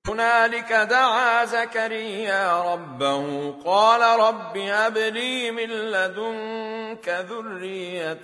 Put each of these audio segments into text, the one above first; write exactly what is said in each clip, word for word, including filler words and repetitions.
هنالك دعا زكريا ربه قال رب هب لي من لدنك ذرية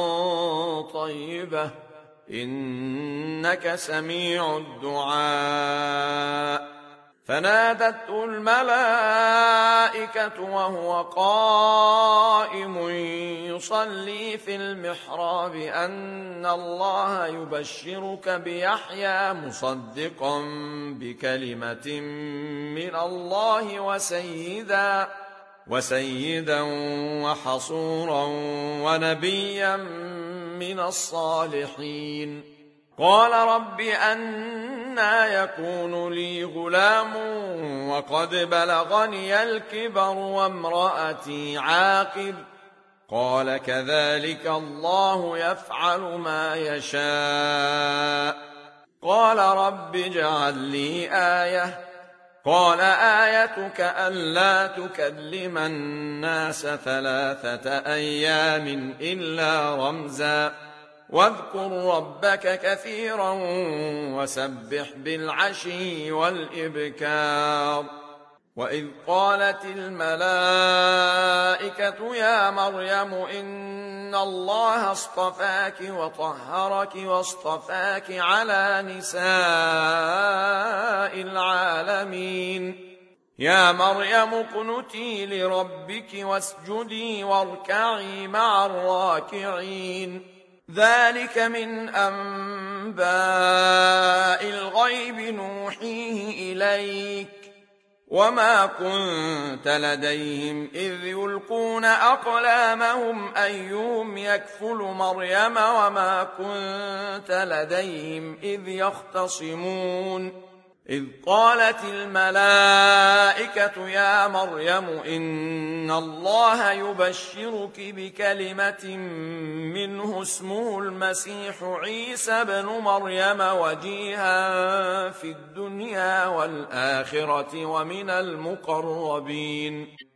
طيبة إنك سميع الدعاء. فنادته الملائكة وهو قائم يصلي في المحراب أن الله يبشرك بيحيى مصدقا بكلمة من الله وسيدا وسيدا وحصورا ونبيا من الصالحين. قال رب أنى يكون لي غلام وقد بلغني الكبر وامرأتي عاقر؟ قال كذلك الله يفعل ما يشاء. قال رب اجعل لي آية. قال آيتك ألا تكلم الناس ثلاثة أيام إلا رمزا واذكر ربك كثيرا وسبح بالعشي والإبكار. وإذ قالت الملائكة يا مريم إن الله اصطفاك وطهرك واصطفاك على نساء العالمين. يا مريم اقنتي لربك واسجدي واركعي مع الراكعين. ذلك من أنباء الغيب نوحيه إليك وما كنت لديهم إذ يلقون أقلامهم أيهم يكفل مريم وما كنت لديهم إذ يختصمون. إذ قالت الملائكة يا مريم إن الله يبشرك بكلمة منه اسمه المسيح عيسى بن مريم وجيها في الدنيا والآخرة ومن المقربين.